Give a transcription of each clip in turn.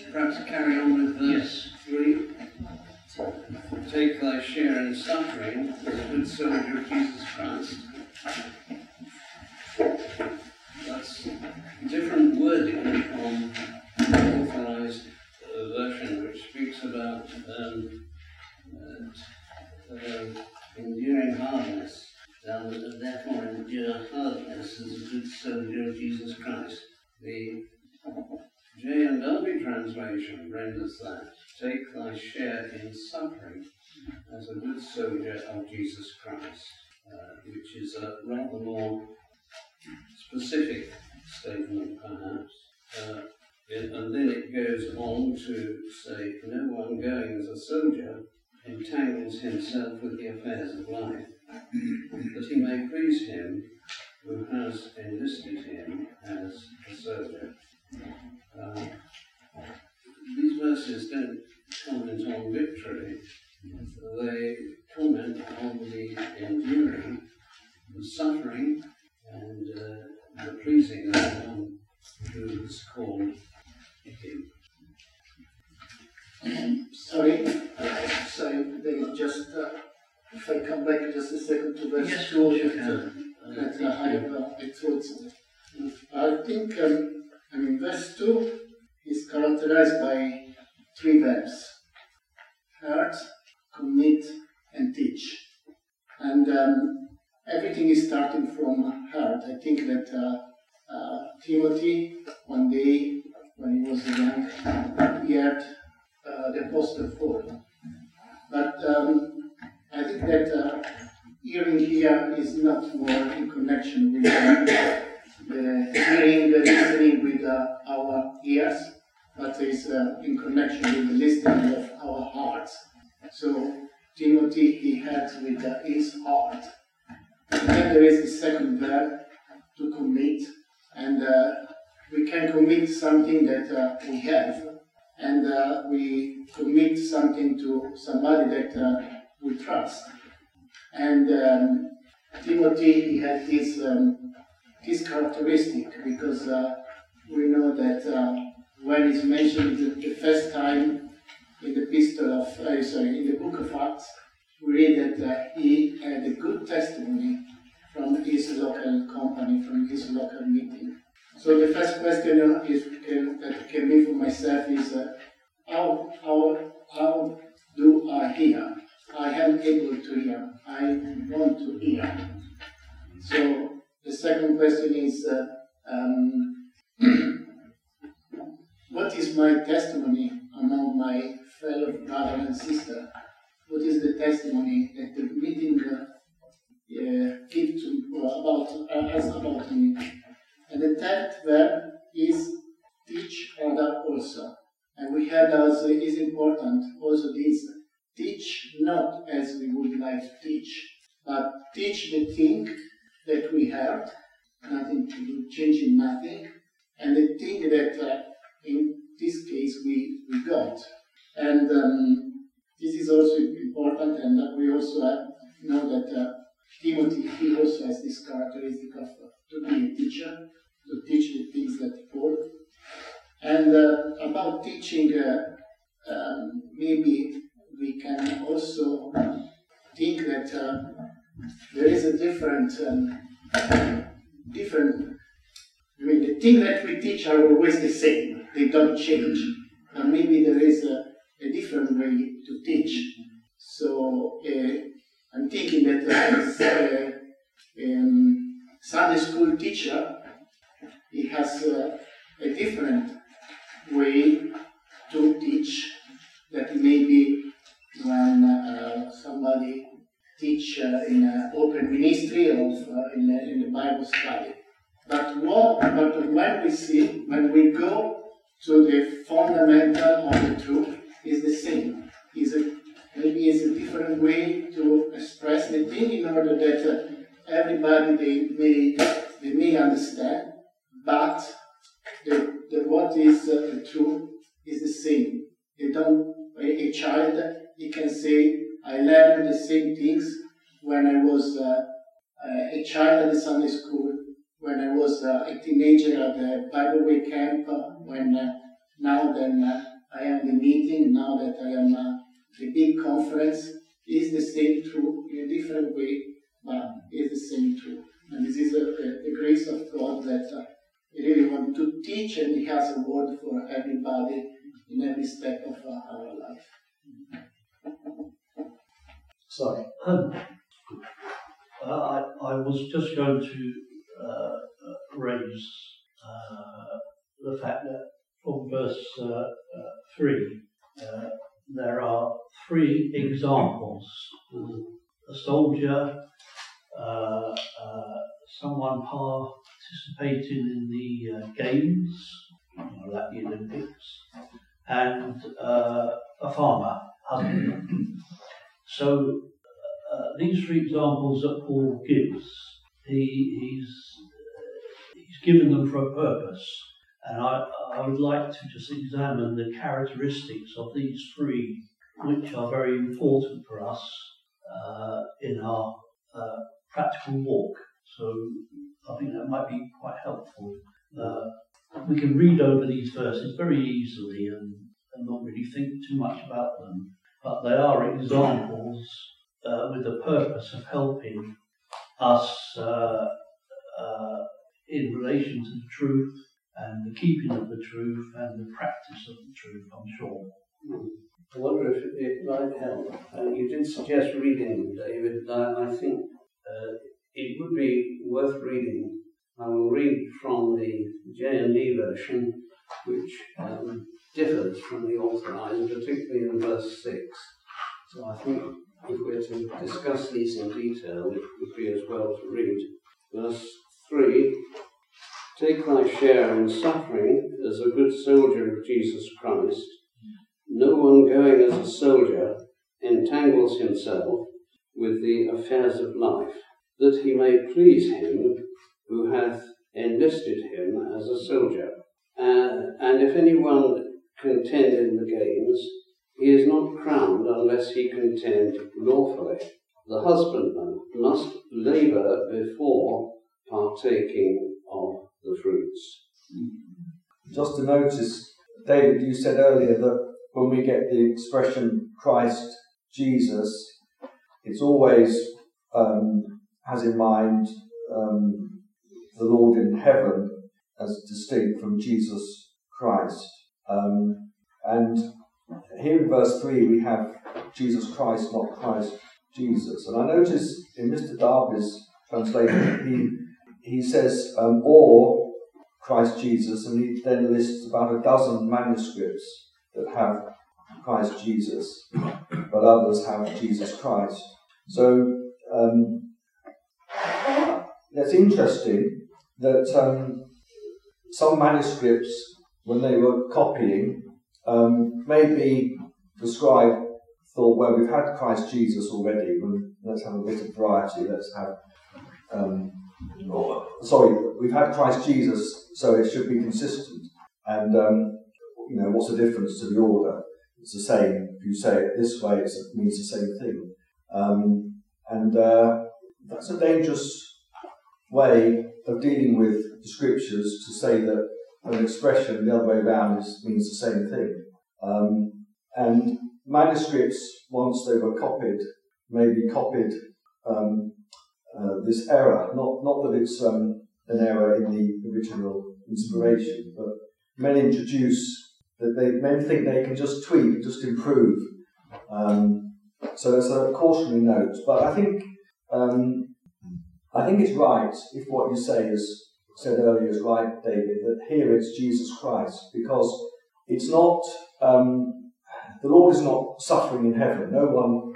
perhaps carry on with verse 3. Take thy share in suffering as a good soldier of Jesus Christ. That's different wording from the authorized version, which speaks about enduring hardness. Therefore endure hardness as a good soldier of Jesus Christ. The J&W translation renders that, take thy share in suffering as a good soldier of Jesus Christ, which is a rather more specific statement perhaps. And then it goes on to say, no one going as a soldier entangles himself with the affairs of life, that he may please him who has enlisted him as a soldier. These verses don't comment on victory, they comment on the enduring, the suffering, and the pleasing of the one who is called him. Sorry, they just, if I come back just a second to verse 2, that I have a thoughts. I think, verse 2 is characterized by 3 verbs: heard, commit, and teach. And everything is starting from heard. I think that Timothy, one day when he was young, he heard the Apostle Paul. But I think that hearing here is not more in connection with the hearing, the listening with our ears, but is in connection with the listening of our hearts. So Timothy, he heard with his heart. And then there is the second verb, to commit, and we can commit something that we have, and we commit something to somebody that we trust. And Timothy, he had this characteristic, because we know that when it's mentioned the first time in the in the book of Acts, we read that he had a good testimony from his local company, from his local meeting. So the first question that came in for myself is, how do I hear? I am able to hear. I want to hear. So the second question is, what is my testimony among my fellow brother and sister? What is the testimony that the meeting gives about me? And the third verb is teach other also. And we heard also is important also this: teach not as we would like to teach, but teach the thing that we heard, nothing to do, changing nothing, and the thing that in this case we got. And this is also important, and we also know that Timothy, he also has this characteristic of to be a teacher, to teach the things that Paul. And about teaching, maybe we can also think that there is a different, the things that we teach are always the same, they don't change. But maybe there is a different way to teach. So I'm thinking that Sunday school teacher, he has a different way to teach that maybe when somebody teach in an open ministry or in the Bible study. But when we go to the fundamental of the truth, is the same. Maybe it's a different way to express the thing in order that everybody they may understand, but what is the truth is the same. A child, he can say, I learned the same things when I was a child at the Sunday school, when I was a teenager at the Bible Way camp, when I am the meeting, now that I am the big conference, is the same truth in a different way, but is the same truth. And this is the grace of God that He really wants to teach, and He has a word for everybody in every step of our life. Sorry. I was just going to raise the fact that from verse 3, there are 3 examples. A soldier, someone participating in the games, like the Olympics, and a farmer, husbandman. So these 3 examples that Paul gives, he's given them for a purpose, and I would like to just examine the characteristics of these 3, which are very important for us in our practical walk. So I think that might be quite helpful. We can read over these verses very easily and not really think too much about them, but they are examples with the purpose of helping us in relation to the truth and the keeping of the truth and the practice of the truth, I'm sure. I wonder if it might help. You did suggest reading, David. I think it would be worth reading. I will read from the J&D version, which differs from the Authorized, particularly in verse 6. So I think if we're to discuss these in detail, it would be as well to read. Verse 3, take thy share in suffering as a good soldier of Jesus Christ. No one going as a soldier entangles himself with the affairs of life, that he may please him who hath enlisted him as a soldier. And if anyone contend in the games, he is not crowned unless he contend lawfully. The husbandman must labour before partaking of the fruits. Just to notice, David, you said earlier that when we get the expression Christ Jesus, it's always has in mind the Lord in heaven as distinct from Jesus Christ. And here in verse 3 we have Jesus Christ, not Christ Jesus. And I notice in Mr. Darby's translation he says or Christ Jesus, and he then lists about a dozen manuscripts that have Christ Jesus, but others have Jesus Christ. So it's interesting that some manuscripts, when they were copying, maybe the scribe thought, well, we've had Christ Jesus already, let's have a bit of variety, let's have we've had Christ Jesus, so it should be consistent. And, what's the difference to the order? It's the same. If you say it this way, it means the same thing. And that's a dangerous way of dealing with the scriptures, to say that an expression the other way around means the same thing. And manuscripts, once they were copied, maybe copied this error. Not that it's an error in the original inspiration, but men think they can just tweak, just improve. So there's a cautionary note. But I think it's right if what you say is said earlier is right, David, that here it's Jesus Christ, because it's not the Lord is not suffering in heaven. No one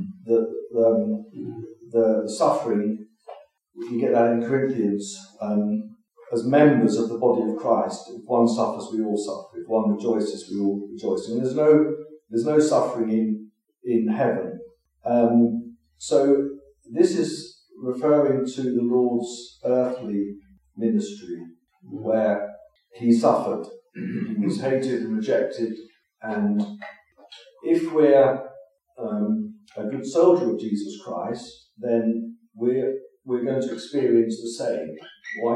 the suffering, you get that in Corinthians, as members of the body of Christ. If one suffers, we all suffer. If one rejoices, we all rejoice. And there's no suffering in heaven. So this is referring to the Lord's earthly ministry, where he suffered. He was hated and rejected. And if we're a good soldier of Jesus Christ, then we're going to experience the same.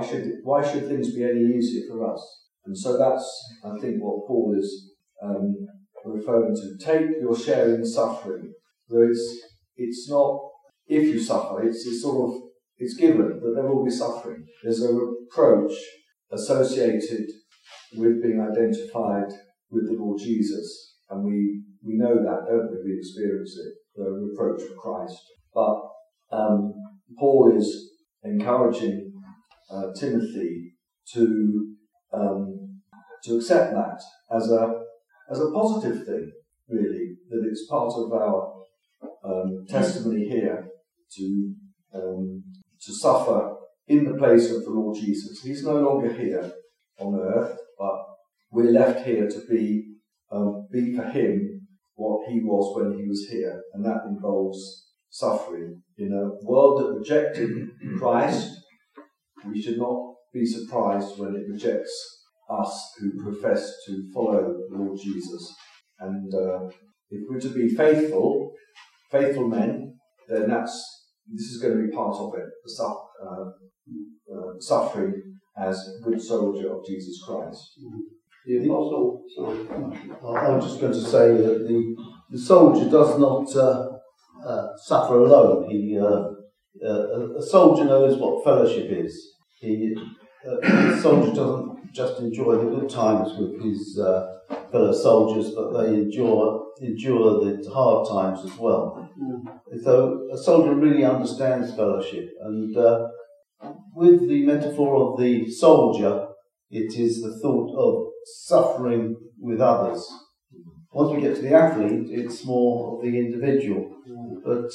Why should things be any easier for us? And so that's, I think, what Paul is referring to. Take your share in suffering. So it's not if you suffer, it's given that there will be suffering. There's a reproach associated with being identified with the Lord Jesus. And we know that, don't we? We experience it, the reproach of Christ. But Paul is encouraging Timothy to accept that as a positive thing, really, that it's part of our testimony here to suffer in the place of the Lord Jesus. He's no longer here on earth, but we're left here to be for him what he was when he was here, and that involves suffering. In a world that rejected Christ, we should not be surprised when it rejects us who profess to follow the Lord Jesus. And if we're to be faithful men, then this is going to be part of it, the suffering as a good soldier of Jesus Christ. The apostle, I was just going to say that the soldier does not suffer alone. A soldier knows what fellowship is. The soldier doesn't just enjoy the good times with his fellow soldiers, but they endure the hard times as well. So a soldier really understands fellowship, and with the metaphor of the soldier, it is the thought of suffering with others. Once we get to the athlete, it's more of the individual. But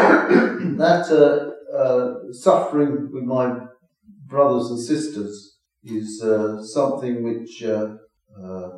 suffering with my brothers and sisters is something which the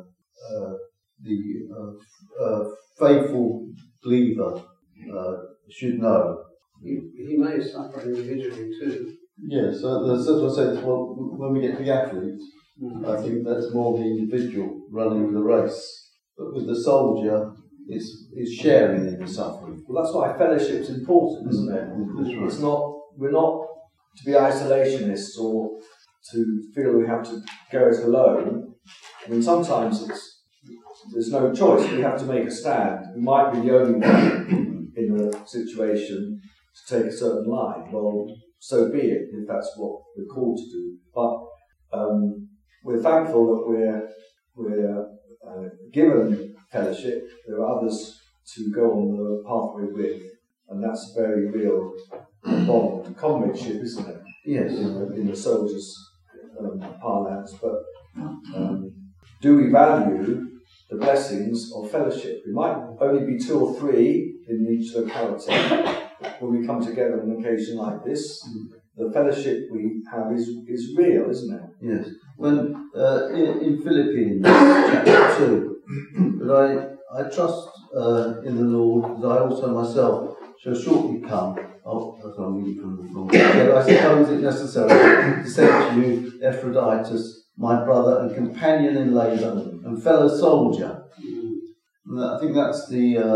faithful believer should know. he may suffer individually too. Yes, so that's what I said. Well, when we get to the athlete, I think that's more the individual running the race. But with the soldier, it's sharing in the suffering. Well, that's why fellowship's important, isn't it? That's right. We're not to be isolationists or to feel we have to go it alone. I mean, sometimes there's no choice. We have to make a stand. We might be the only one in the situation to take a certain line. Well, so be it, if that's what we're called to do. But we're thankful that we're given fellowship. There are others to go on the pathway with, and that's a very real bond, comradeship, isn't it? Yes. In the soldiers' parlance. But do we value the blessings of fellowship? We might only be 2 or 3 in each locality. When we come together on an occasion like this, the fellowship we have is real, isn't it? Yes. When in Philippians chapter 2, but I trust in the Lord that I also myself shall shortly come. Oh, that's what I'm reading from the Lord. Yet I suppose it necessary to send to you Epaphroditus, my brother and companion in labour and fellow soldier. And I think that's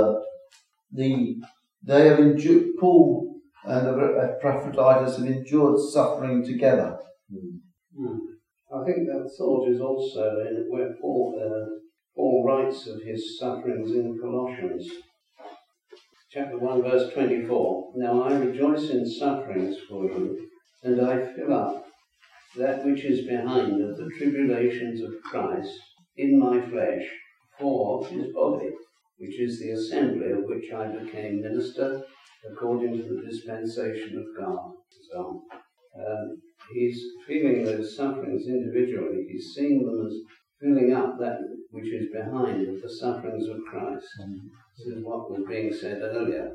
they have endured, Paul and Epaphroditus have endured suffering together. I think that thought is also in where Paul writes of his sufferings in Colossians. Chapter 1, verse 24. Now I rejoice in sufferings for you, and I fill up that which is behind of the tribulations of Christ in my flesh for his body, which is the assembly of which I became minister according to the dispensation of God. So he's feeling those sufferings individually. He's seeing them as filling up that which is behind of the sufferings of Christ. This is what was being said earlier.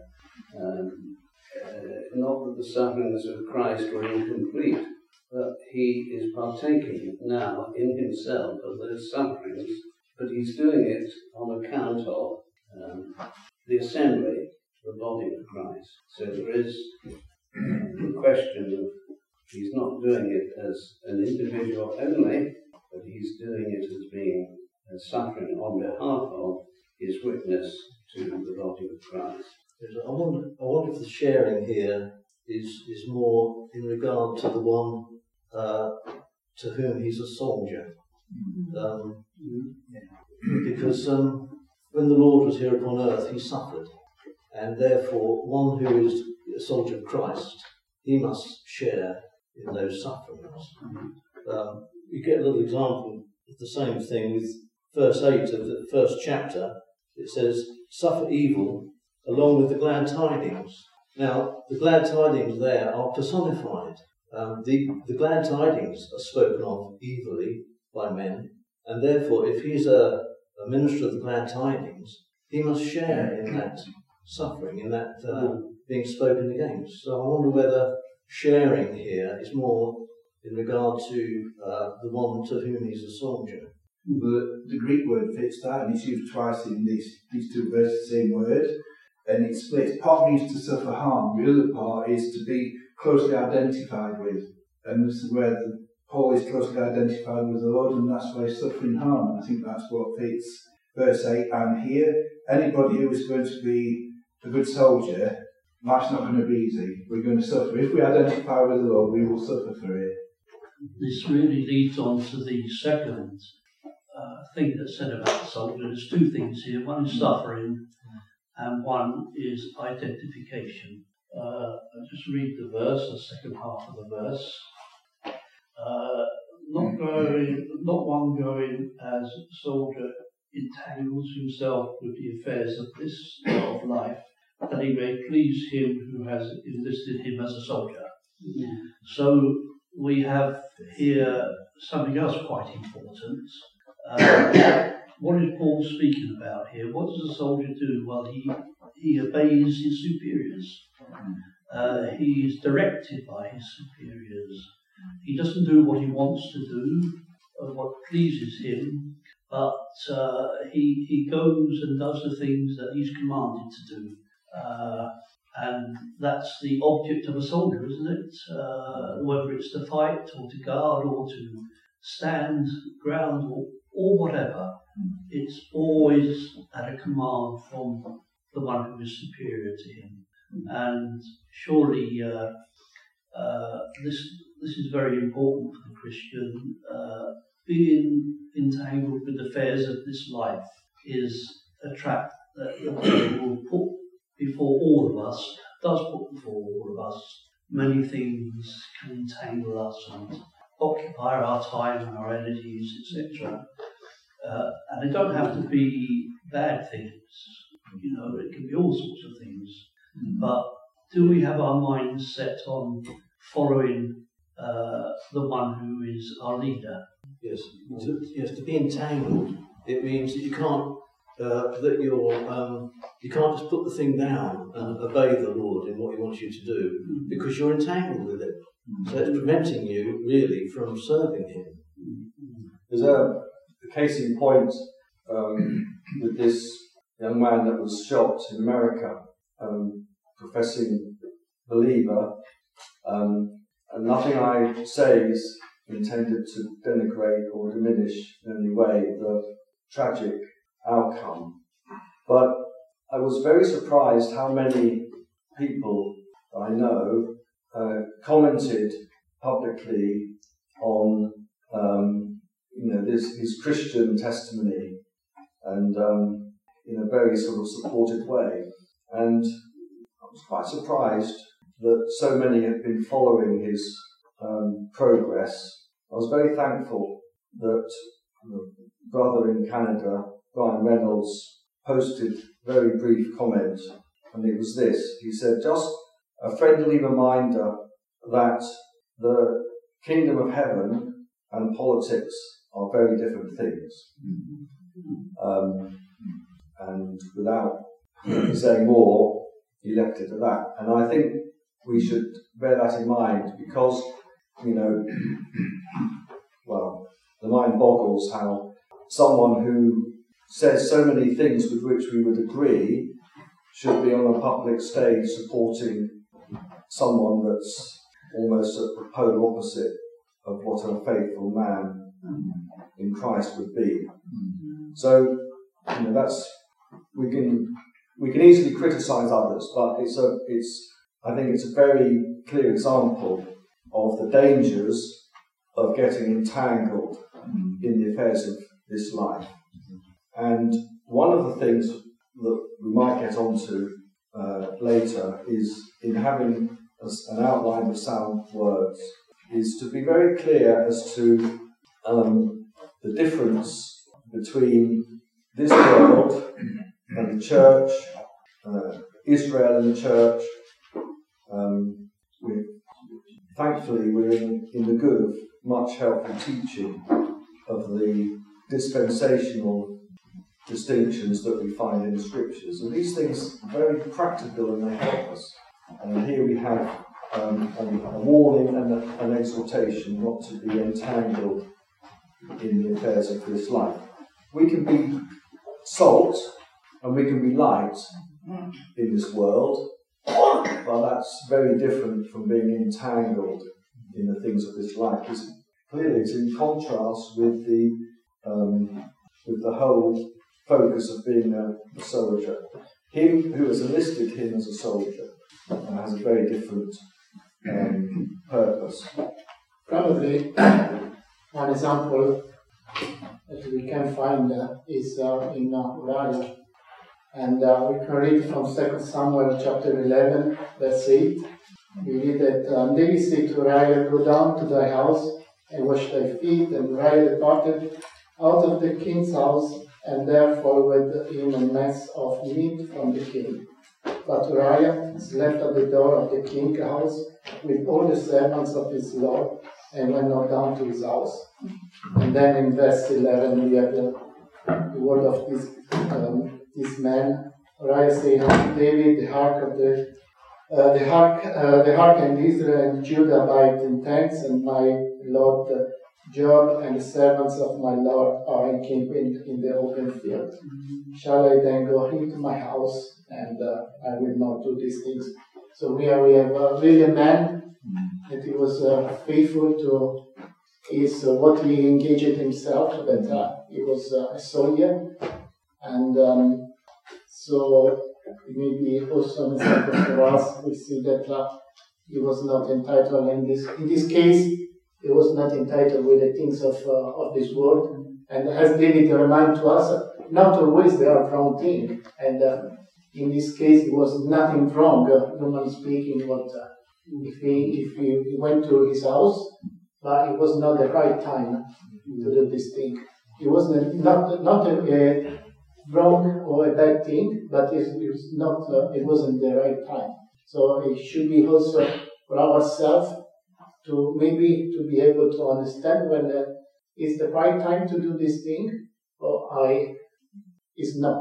Not that the sufferings of Christ were incomplete, but he is partaking now in himself of those sufferings, but he's doing it on account of the assembly, the body of Christ. So there is the question of he's not doing it as an individual only, but he's doing it as being suffering on behalf of his witness to the body of Christ. I wonder if the sharing here is more in regard to the one to whom he's a soldier. Because when the Lord was here upon earth, he suffered. And therefore, one who is a soldier of Christ, he must share in those sufferings. You get a little example of the same thing with verse 8 of the first chapter. It says, suffer evil along with the glad tidings. Now, the glad tidings there are personified. The glad tidings are spoken of evilly by men, and therefore, if he's a minister of the glad tidings, he must share in that suffering, in that being spoken against. So I wonder whether sharing here is more in regard to the one to whom he's a soldier. The Greek word fits that, and it's used twice in these two verses, the same word, and it splits. Part means to suffer harm, the other part is to be closely identified with, and this is where Paul is closely identified with the Lord, and that's why he's suffering harm, and I think that's what fits verse 8 and here. Anybody who is going to be a good soldier, life's not going to be easy. We're going to suffer. If we identify with the Lord, we will suffer for it. This really leads on to the second thing that's said about the soldier. There's two things here. One is suffering, and one is identification. I'll just read the verse, the second half of the verse. Not one going as a soldier entangles himself with the affairs of this of life, that he may please him who has enlisted him as a soldier. So we have here something else quite important. What is Paul speaking about here? What does a soldier do? Well, he obeys his superiors. He is directed by his superiors. He doesn't do what he wants to do, or what pleases him, but he goes and does the things that he's commanded to do. And that's the object of a soldier, isn't it? Whether it's to fight or to guard or to stand ground or whatever, it's always at a command from the one who is superior to him. And surely this is very important for the Christian. Being entangled with the affairs of this life is a trap that the devil will put before all of us, does put before all of us. Many things can entangle us and occupy our time and our energies, etc. And they don't have to be bad things. You know, it can be all sorts of things. But do we have our minds set on following the one who is our leader? Yes. To be entangled, it means that you can't you can't just put the thing down and obey the Lord in what He wants you to do, because you're entangled with it. So it's preventing you really from serving Him. There's a case in point with this young man that was shot in America, professing believer, and nothing I say is intended to denigrate or diminish in any way the tragic outcome. But I was very surprised how many people I know commented publicly on his Christian testimony, and in a very sort of supportive way. And I was quite surprised that so many had been following his progress. I was very thankful that the brother in Canada, Brian Reynolds, posted a very brief comment, and it was this. He said, just a friendly reminder that the kingdom of heaven and politics are very different things. And without saying more, he left it at that. And I think we should bear that in mind, because, the mind boggles how someone who says so many things with which we would agree should be on a public stage supporting someone that's almost at the polar opposite of what a faithful man in Christ would be. So, we can easily criticise others, but I think it's a very clear example of the dangers of getting entangled in the affairs of this life. And one of the things that we might get onto later is in having an outline of sound words, is to be very clear as to the difference between this world and the church, Israel and the church. Thankfully, we're in the good of much helpful teaching of the dispensational distinctions that we find in the scriptures. And these things are very practical and they help us. And here we have a warning and an exhortation not to be entangled in the affairs of this life. We can be salt and we can be light in this world, but that's very different from being entangled in the things of this life. Clearly, it's in contrast with the whole focus of being a soldier. Him who has enlisted him as a soldier has a very different purpose. Probably one example that we can find is in Uriah. And we can read from 2 Samuel chapter 11, verse 8. We read that David said to Uriah, "Go down to thy house and wash thy feet." And Uriah departed out of the king's house, and there followed him a mess of meat from the king. But Uriah slept at the door of the king's house with all the servants of his lord, and went not down to his house. And then in verse 11 we have the word of this man. Uriah said unto David, the ark and Israel and Judah abide in tents, and my lord Joab and the servants of my lord are encamped in the open field. Shall I then go into my house? And I will not do these things. So here we have really a man that he was faithful to what he engaged himself, that he was a soldier. And so it may be also an example for us. We see that he was not entitled in this case. He was not entitled with the things of this world. And as David reminds to us, not always they are wrong thing. And in this case, it was nothing wrong, humanly speaking. What if he went to his house, but it was not the right time to do this thing. It was not a wrong or a bad thing, but it wasn't the right time. So it should be also for ourselves to be able to understand when it's the right time to do this thing, or is not.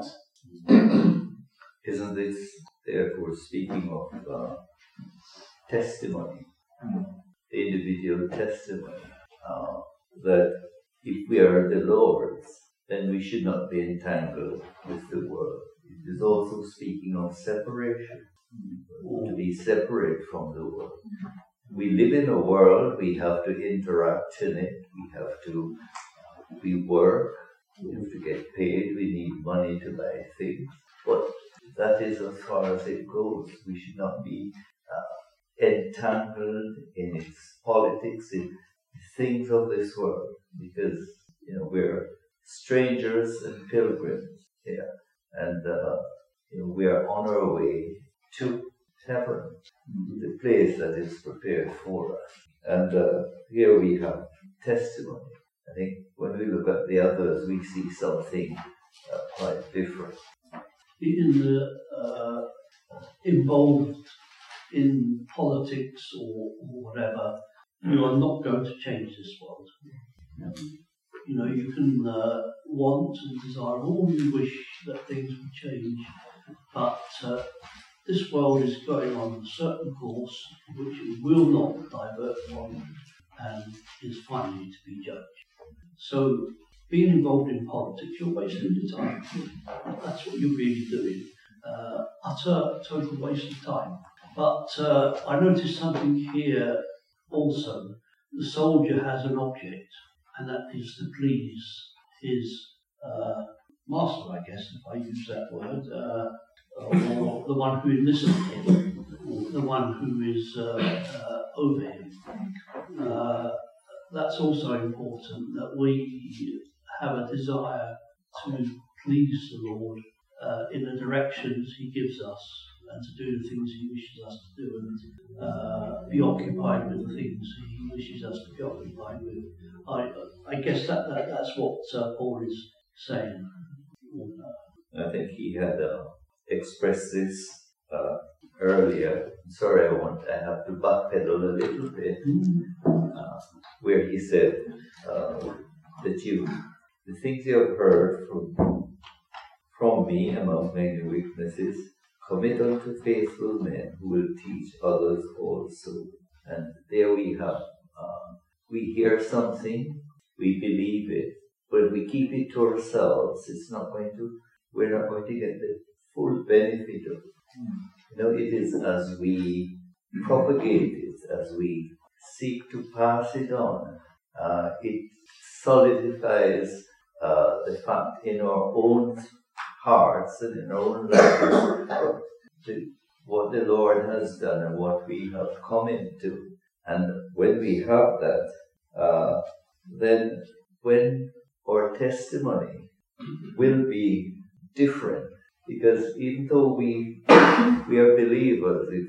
Isn't this therefore speaking of testimony, individual testimony, that if we are the Lord's, then we should not be entangled with the world. It is also speaking of separation, to be separate from the world. We live in a world, we have to interact in it, we work, we have to get paid, we need money to buy things. But that is as far as it goes. We should not be entangled in its politics, in things of this world, because we're strangers and pilgrims here, and we are on our way to heaven, the place that is prepared for us. And here we have testimony. I think when we look at the others, we see something quite different. Being involved in politics or whatever, you are not going to change this world. You can want and desire all you wish that things would change, but this world is going on a certain course which it will not divert from and is finally to be judged. So being involved in politics, you're wasting your time. That's what you're really doing. Utter total waste of time. But I noticed something here also. The soldier has an object, and that is to please his master, I guess, if I use that word, or the one who enlisted him, or the one who is over him. That's also important, that we have a desire to please the Lord in the directions He gives us, and to do the things He wishes us to do, and be occupied with the things He wishes us to be occupied with. I guess that's what Paul is saying. I think he had expressed this earlier. Sorry, I have to backpedal a little bit. Where he said that the things you have heard from me among many witnesses, commit unto faithful men who will teach others also. And there we have, we hear something, we believe it, but if we keep it to ourselves, we're not going to get the full benefit of it. It is as we propagate it, as we seek to pass it on, it solidifies the fact in our own hearts and in our own lives what the Lord has done and what we have come into. And when we have that, then when our testimony will be different, because even though we are believers, if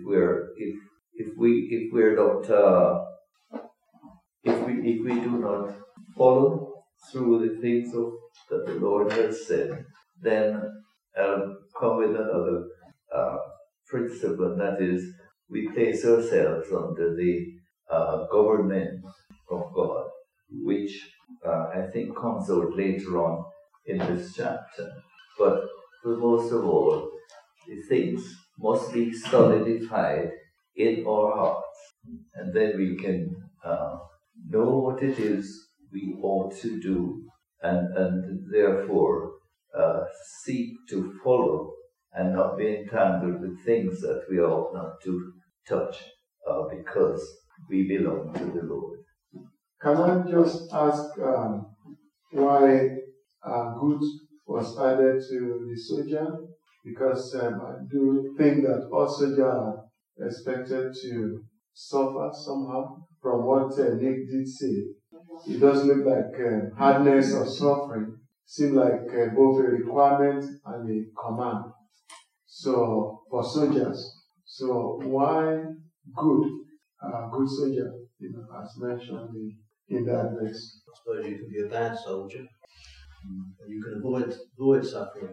we do not follow through the things that the Lord has said, then come with another principle, and that is we place ourselves under the government of God, which I think comes out later on in this chapter. But most of all, the things must be solidified in our hearts, and then we can know what it is we ought to do, and therefore seek to follow and not be entangled with things that we ought not to touch because we belong to the Lord. Can I just ask why good was added to the soldier? Because I do think that all soldiers are expected to suffer somehow. From what Nick did say, it does look like hardness or suffering seem like both a requirement and a command. So for soldiers, so why good soldier, as mentioned in that verse? I suppose you can be a bad soldier, and you can avoid suffering.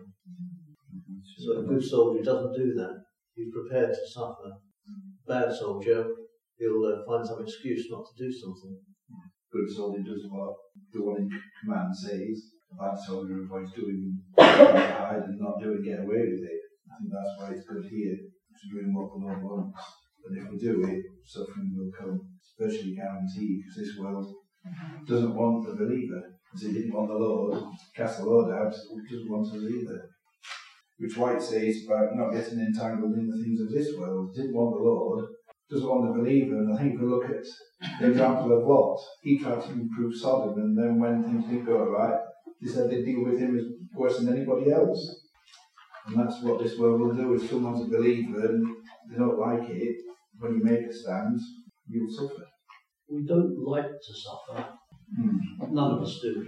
So a good soldier doesn't do that. He's prepared to suffer. Bad soldier, he'll find some excuse not to do something. Good soldier does what the one in command says. A bad soldier avoids doing hide and not do it, get away with it. I think that's why it's good here to doing what the Lord wants. But if we do it, suffering will come. It's virtually guaranteed, because this world doesn't want the believer. Because it didn't want the Lord, cast the Lord out, it doesn't want the believer. Which White says about not getting entangled in the things of this world. It didn't want the Lord, doesn't want the believer. And I think if we look at the example of Lot, he tried to improve Sodom, and then when things didn't go right, he said they'd deal with him as worse than anybody else. And that's what this world will do. If someone's a believer and they don't like it, when you make a stand, you'll suffer. We don't like to suffer. None of us do.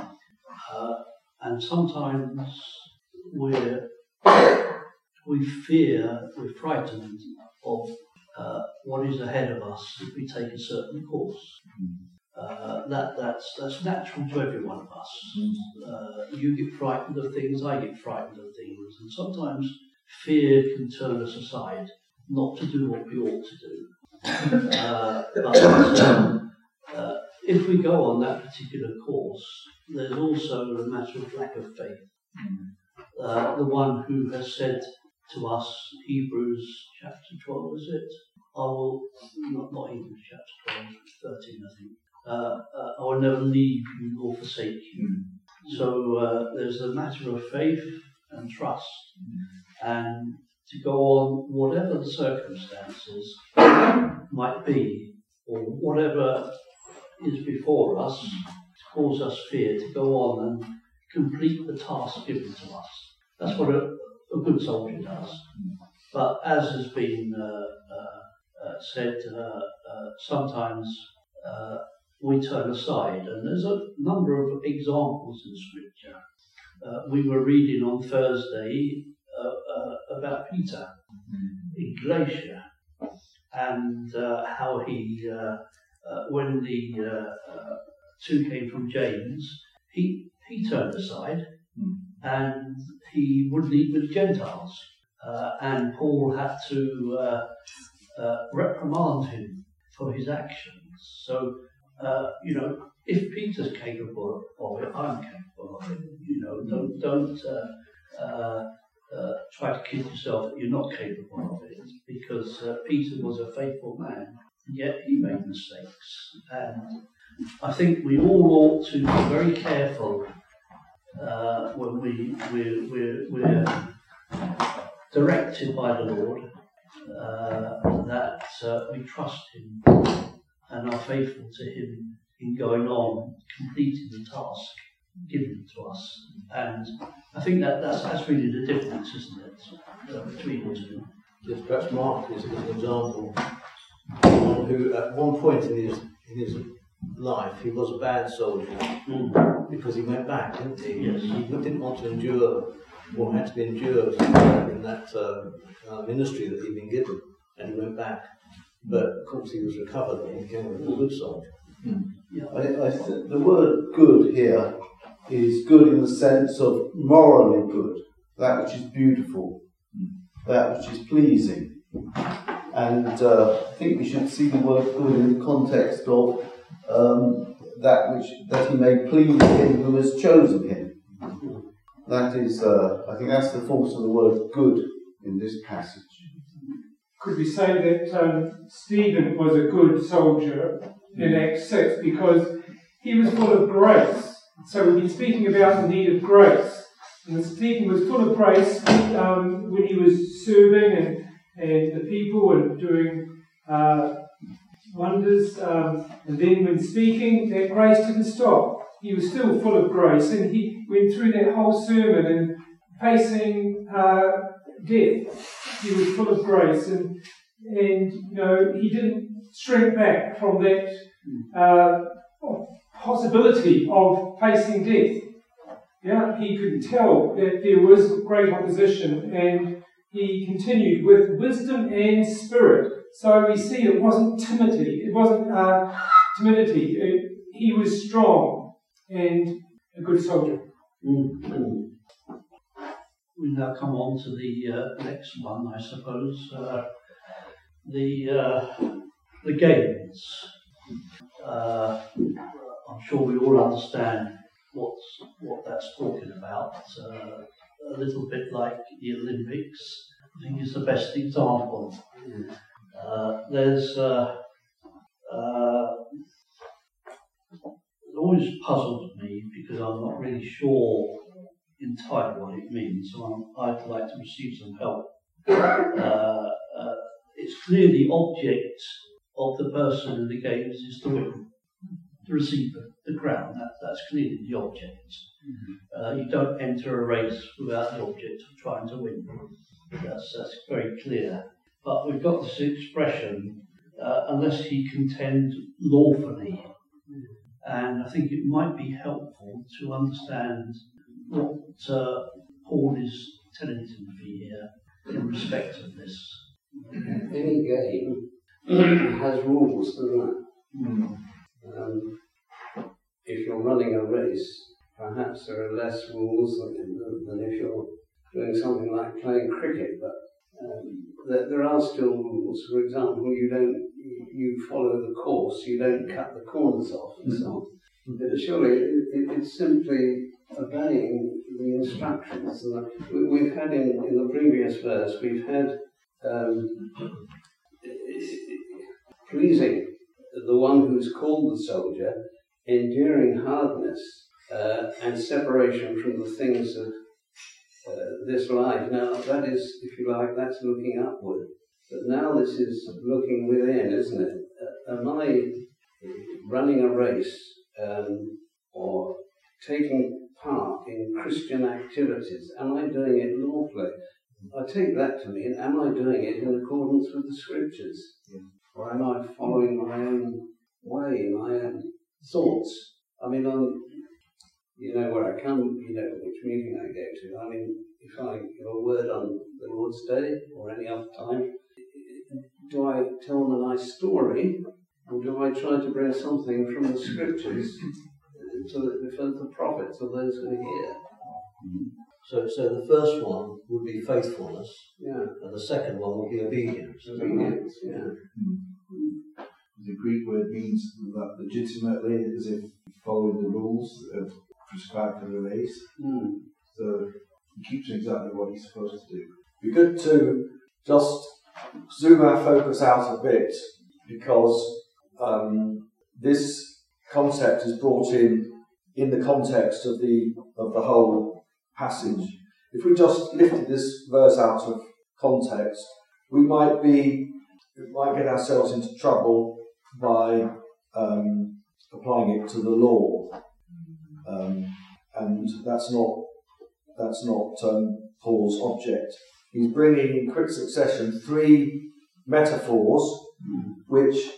And sometimes we're frightened of what is ahead of us if we take a certain course. That's natural to every one of us. You get frightened of things, I get frightened of things, and sometimes fear can turn us aside, not to do what we ought to do. But if we go on that particular course, there's also a matter of lack of faith. The one who has said to us, Hebrews chapter 12, is it? I will, not Hebrews chapter 12, 13 I think. I will never leave you nor forsake you. So there's a matter of faith and trust, and to go on whatever the circumstances might be, or whatever is before us, to cause us fear, to go on and complete the task given to us. That's what a good soldier does. But as has been said, sometimes we turn aside, and there's a number of examples in Scripture we were reading on Thursday about Peter in Galatia, and how he, when the two came from James, he turned aside and he wouldn't eat with the Gentiles, and Paul had to reprimand him for his actions. So, if Peter's capable of it, I'm capable of it. Don't try to kid yourself that you're not capable of it, because Peter was a faithful man, yet he made mistakes. And I think we all ought to be very careful when we're directed by the Lord, that we trust Him and are faithful to Him in going on, completing the task given to us. And I think that's really the difference, isn't it, between the two? Yes, perhaps Mark is an example. One who, at one point in his life, he was a bad soldier because he went back, didn't he? Yes. He didn't want to endure what had to be endured in that ministry that he'd been given, and he went back. But of course, he was recovered and he became a good soldier. I think the word good here is good in the sense of morally good, that which is beautiful, that which is pleasing. And I think we should see the word good in the context of that he may please him who has chosen him. That is, I think that's the force of the word good in this passage. Could we say that Stephen was a good soldier in Acts 6 because he was full of grace? So we've been speaking about the need of grace. And Stephen was full of grace when he was serving and the people and doing wonders. And then when speaking, that grace didn't stop. He was still full of grace, and he went through that whole sermon and facing death. He was full of grace, and he didn't shrink back from that possibility of facing death. Yeah, he could tell that there was great opposition, and he continued with wisdom and spirit. So we see it wasn't timidity. It wasn't timidity. He was strong and a good soldier. We now come on to the next one, I suppose. The games. I'm sure we all understand what that's talking about. A little bit like the Olympics, I think is the best example. There's it always puzzled me because I'm not really sure entirely what it means, so I'd like to receive some help. It's clear the object of the person in the games is to win, to receive the crown. That's clearly the object. You don't enter a race without the object of trying to win. That's very clear. But we've got this expression, unless he contend lawfully. And I think it might be helpful to understand what Paul is telling Timothy here in respect of this. Any game has rules, doesn't it? If you're running a race, perhaps there are less rules than if you're doing something like playing cricket, but there are still rules. For example, you follow the course, you don't cut the corners off and so on. But surely it's simply obeying the instructions. And we've had in the previous verse, we've had pleasing the one who's called the soldier, enduring hardness and separation from the things of this life. Now that is, if you like, that's looking upward. But now this is looking within, isn't it? Am I running a race or taking part in Christian activities? Am I doing it lawfully? I take that to mean, am I doing it in accordance with the Scriptures? Or am I following my own way, my own thoughts? I mean, you know where I come, you know which meeting I go to. I mean, if I give a word on the Lord's Day or any other time, do I tell them a nice story, or do I try to bring something from the scriptures to the prophets or those who hear? So the first one would be faithfulness, Yeah. and the second one would be obedience. Obedience, yeah. The Greek word means that legitimately, as if following the rules that are prescribed for the race. So he keeps exactly what he's supposed to do. It'd be good to just zoom our focus out a bit, because this concept is brought in the context of the whole passage. If we just lifted this verse out of context, we might get ourselves into trouble by applying it to the law, and that's not Paul's object. He's bringing in quick succession 3 metaphors which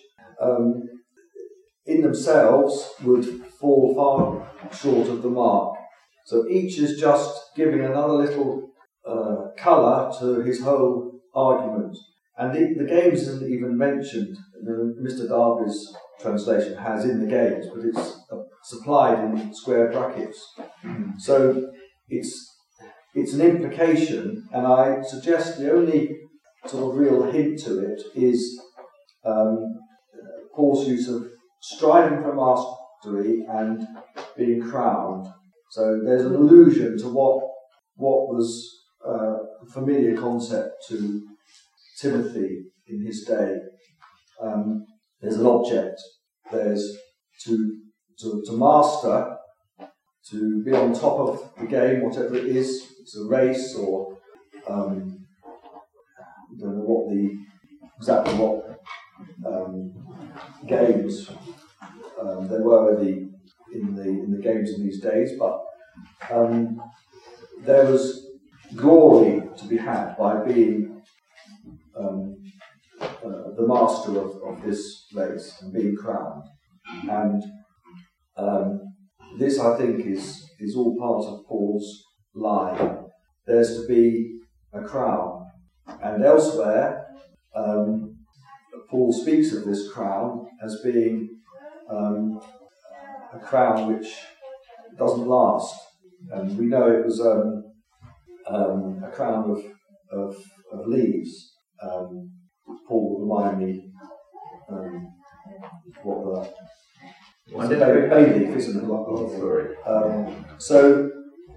in themselves would fall far short of the mark. So each is just giving another little colour to his whole argument. And the games isn't even mentioned. Mr. Darby's translation has in the games, but it's supplied in square brackets. So it's an implication, and I suggest the only sort of real hint to it is Paul's use of striving for mastery and being crowned. So there's an allusion to what was a familiar concept to Timothy in his day. There's an object. There's to master, to be on top of the game, whatever it is. It's a race, or I don't know exactly what games there were in the games in these days, but there was glory to be had by being the master of this race and being crowned. And this, I think, is all part of Paul's line. There's to be a crown. And elsewhere, Paul speaks of this crown as being a crown which doesn't last. And we know it was a crown of leaves. Paul will remind me what the bay leaf, isn't it? Oh, sorry. So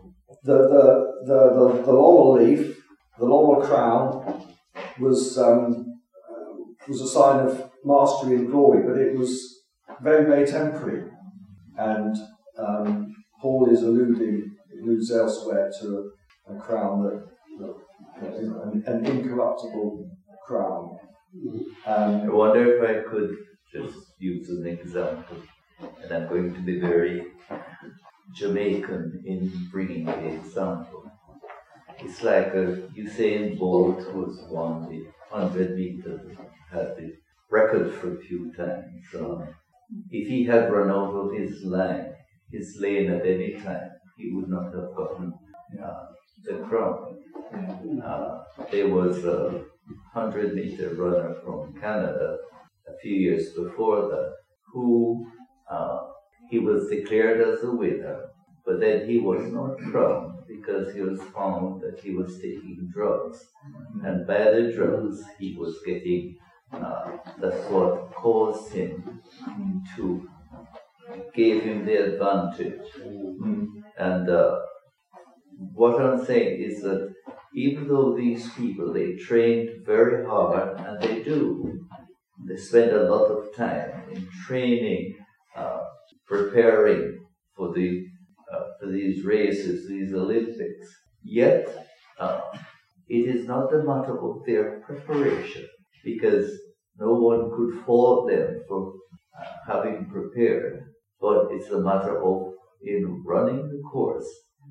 the laurel leaf, the laurel crown, was a sign of mastery and glory, but it was very, very temporary. And Paul alludes elsewhere to a crown an incorruptible crown. I wonder if I could just use an example, and I'm going to be very Jamaican in bringing the example. It's like Usain Bolt, who's won the 100 meters, had the record for a few times. If he had run out of his lane at any time, he would not have gotten the crown. There was a 100-meter runner from Canada a few years before that who he was declared as a winner, but then he was not crowned because he was found that he was taking drugs. And by the drugs he was getting, that's what caused him to give him the advantage. And what I'm saying is that even though these people, they trained very hard, and they spend a lot of time in training, preparing for these races, these Olympics. Yet, it is not a matter of their preparation, because no one could fault them for having prepared, but it's a matter of, in running the course,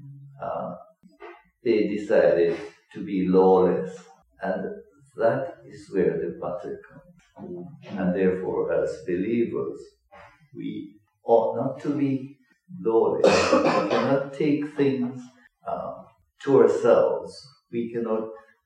they decided to be lawless, and that is where the battle comes. And therefore, as believers, we ought not to be lawless. We cannot take things to ourselves. We cannot,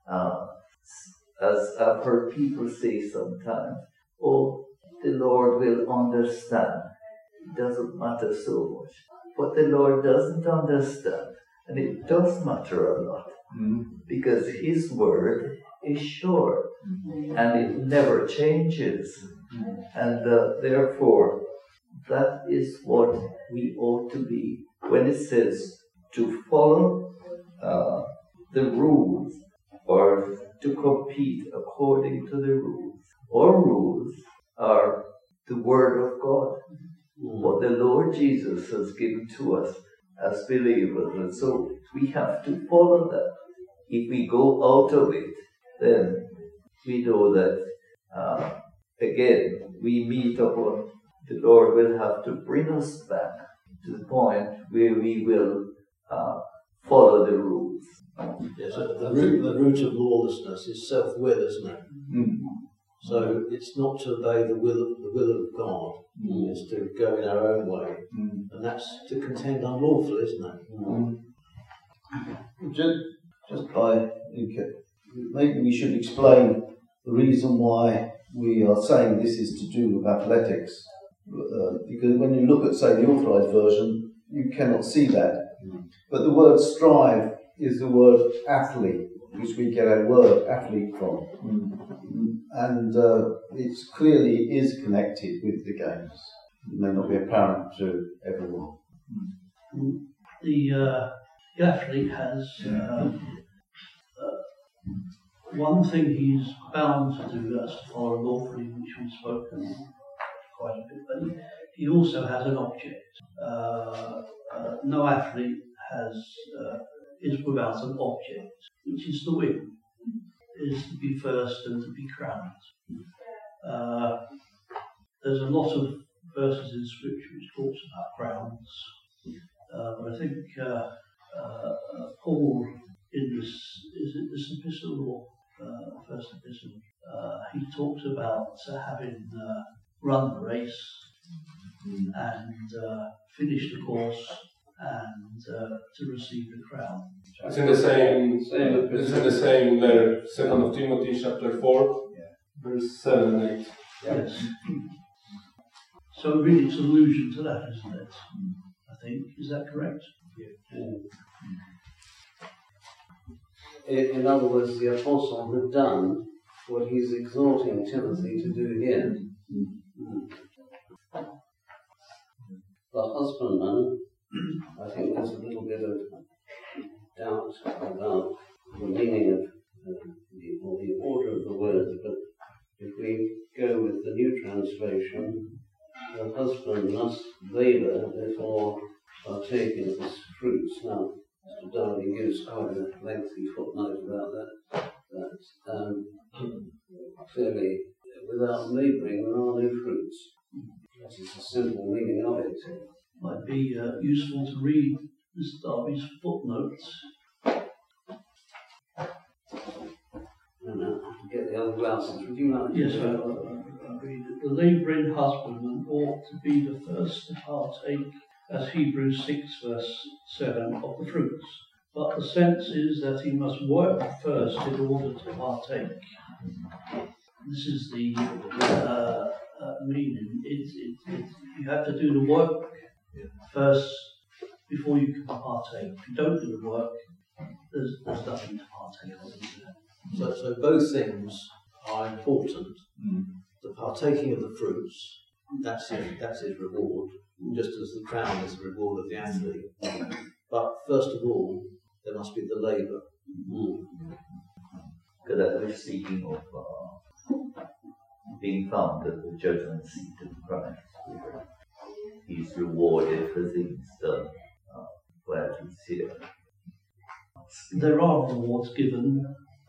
as I've heard people say sometimes, oh, the Lord will understand. It doesn't matter so much. But the Lord doesn't understand. And it does matter a lot. Because His word is sure. And it never changes. And therefore, that is what we ought to be. When it says to follow the rules or to compete according to the rules. Our rules are the Word of God, what the Lord Jesus has given to us as believers. And so we have to follow that. If we go out of it, then we know that, again, we meet upon the Lord will have to bring us back to the point where we will follow the rules. Yes, the root of lawlessness is self-will, isn't it? So it's not to obey the will of God. It's to go in our own way, and that's to contend unlawful, isn't it? Just by maybe we should explain the reason why we are saying this is to do with athletics, because when you look at, say, the Authorised Version, you cannot see that. But the word strive is the word athlete, which we get our word athlete from. And it clearly is connected with the games. It may not be apparent to everyone. The athlete has one thing he's bound to do, that's to follow lawfully, which we've spoken quite a bit, but he also has an object. No athlete is without an object, which is to win, is to be first and to be crowned. There's a lot of verses in Scripture which talks about crowns, but I think Paul in this epistle or first epistle, he talks about having run the race and finished the course and to receive the crown. It's in the same letter, 2 Timothy chapter 4, verse 7 and 8. Yes. So really it's an allusion to that, isn't it? I think. Is that correct? In other words, the apostle had done what he's exhorting Timothy to do here. The husbandman, I think there's a little bit of doubt about the meaning of the order of the words, but if we go with the new translation, the husband must labour before partaking of his fruits. Now, Mr. Darby gives quite a lengthy footnote about that. Clearly, without labouring, there are no fruits. That is the simple meaning of it. Might be useful to read Mr. Darby's footnotes. Get the other glasses. Would you mind? Yes, I'll read it. The labouring husbandman ought to be the first to partake, as Hebrews 6 verse 7, of the fruits. But the sense is that he must work first in order to partake. This is the meaning. You have to do the work first before you can partake. If you don't do the work, there's nothing to partake of. So both things are important. The partaking of the fruits, that's his reward, just as the crown is the reward of the athlete. But first of all, there must be the labour. Because that we're speaking of being found at the judgment seat of Christ. He's rewarded for things done while he's here. There are rewards given,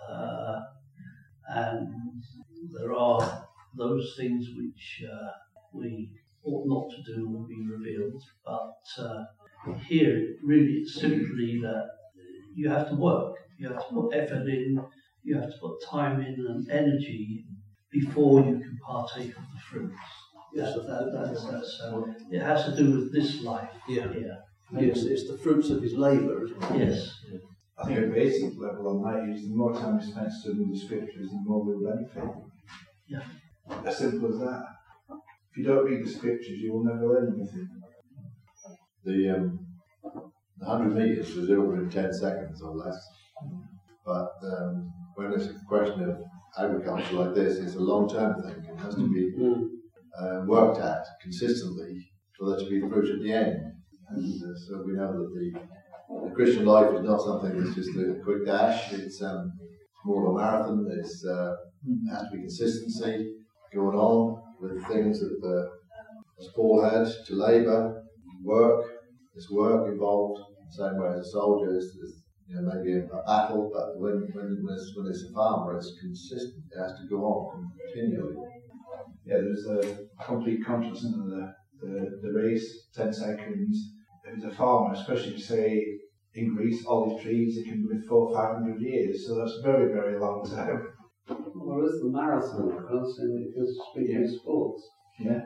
and there are those things which we ought not to do will be revealed. But here, really, it's simply that you have to work. You have to put effort in. You have to put time in and energy before you can partake of the fruits. Yes, it has to do with this life. Yeah. Yes, it's the fruits of his labour, isn't it? Yes. Yeah. I think a basic level on that is the more time we spend studying the scriptures, the more we'll benefit. Yeah. As simple as that. If you don't read the scriptures, you will never learn anything. The 100 metres was over in 10 seconds or less. But when it's a question of agriculture like this, it's a long-term thing. It has to be worked at consistently for there to be fruit at the end. And so we know that the Christian life is not something that's just a quick dash. It's more of a marathon. It has to be consistency going on with things that, as Paul had, to labour, work. There's work involved, the same way as a soldier. There's maybe a battle, but when it's a farmer, it's consistent. It has to go on continually. Yeah, there's a complete contrast in the race, 10 seconds. If it's a farmer, especially if you say in Greece, olive trees, it can live 400 or 500 years, so that's very, very long term. Well, it's the marathon, of course, and because speaking of sports. Yeah.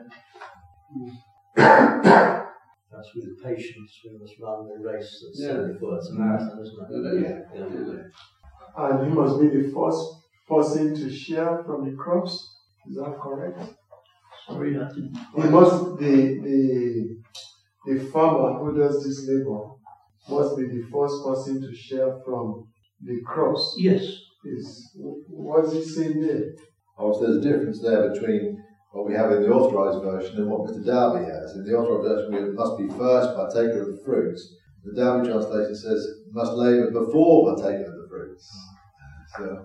That's with patience we must run the race that's set before. It's a marathon, isn't it? Yeah. And he must be the first person to share from the crops. Is that correct? Sorry, I didn't. He must the farmer who does this labor must be the first person to share from the crops. Yes. What is he saying there? Oh, so there's a difference there between what we have in the authorised version and what Mr. Darby has. In the authorised version, we must be first partaker of the fruits. The Darby translation says, must labour before partaking of the fruits. So,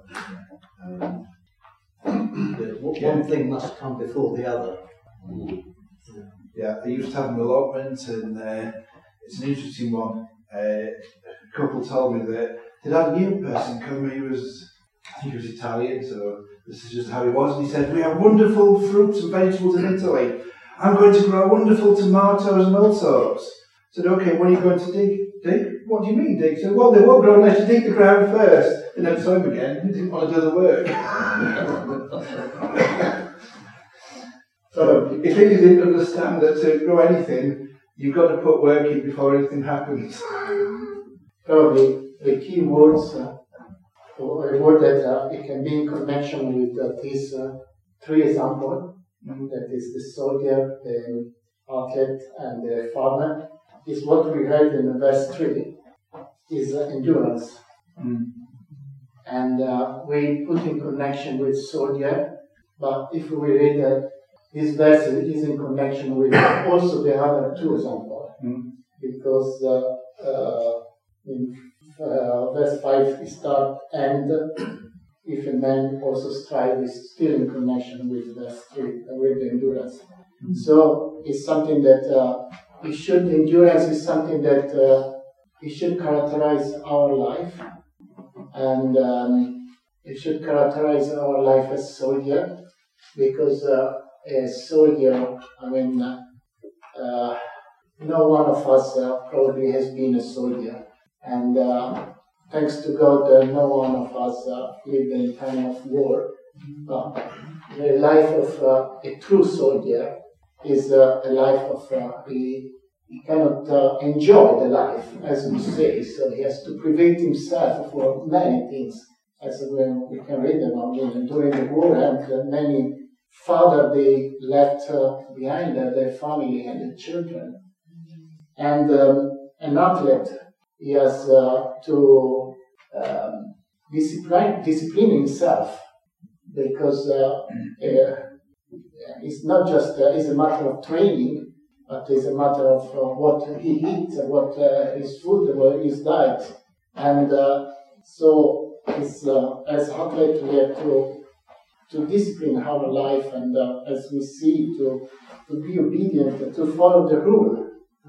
one thing must come before the other. Yeah, I used to have an allotment, and it's an interesting one. A couple told me that they'd had a new person come. I think he was Italian, so this is just how he was. And he said, "We have wonderful fruits and vegetables in Italy. I'm going to grow wonderful tomatoes and all sorts." I said, "Okay, when are you going to dig? Dig? What do you mean dig?" He said, "Well, they won't grow unless you dig the ground first." And then saw him again. He didn't want to do the work. So if he didn't understand that to grow anything, you've got to put work in before anything happens. Probably the key words, or a word that it can be in connection with these three examples, that is the soldier, the athlete, and the farmer, is what we read in verse 3, is endurance. And we put in connection with soldier, but if we read this verse is in connection with also the other two examples, because in verse 5 it starts, and if a man also strive, is still in connection with verse 3, with the endurance. So it's something that endurance is something that it should characterize our life, and it should characterize our life as soldier, because a soldier, no one of us probably has been a soldier, and thanks to God, no one of us lived in time of war. But the life of a true soldier is a life of he cannot enjoy the life, as we say, so he has to prevent himself for many things, as we can read about during the war, and many fathers they left behind their family and their children. And an athlete, he has to discipline himself, because it's not just it's a matter of training, but it's a matter of what he eats, what his food, what his diet. And so it's, as athletes, we have to discipline our life, and as we see, to be obedient, to follow the rule.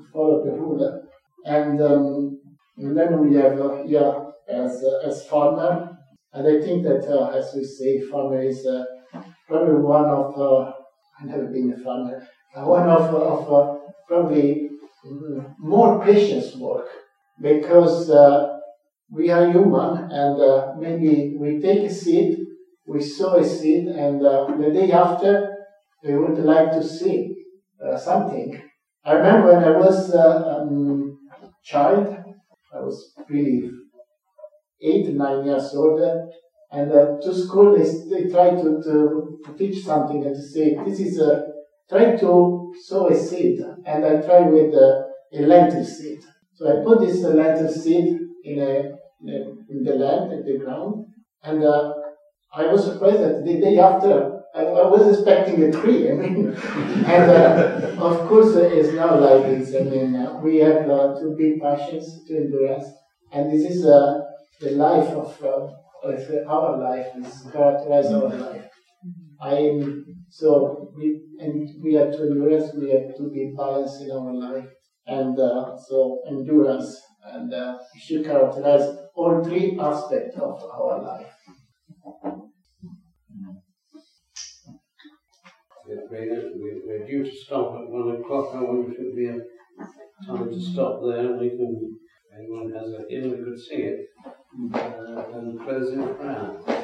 And then we have here as farmer, and I think that as we say, farmer is probably one of I've never been a farmer, one of probably more patience work, because we are human, and maybe we take a seed, we sow a seed, and the day after they would like to see something. I remember when I was a child, I was really 8 or 9 years old, and to school they try to teach something and to say, this is try to sow a seed, and I try with a lentil seed. So I put this lentil seed in the land, in the ground, and I was surprised that the day after, I was expecting a tree, and of course it's not like this. We have to be patient, to endurance, and this is the life of our life, is characterize our life. We have to endurance, we have to be balanced in our life, and so endurance, and we should characterize all 3 aspects of our life. We're due to stop at 1 o'clock. I wonder if it would be a time to stop there. We can, if anyone has a hymn, we could sing it and close in prayer.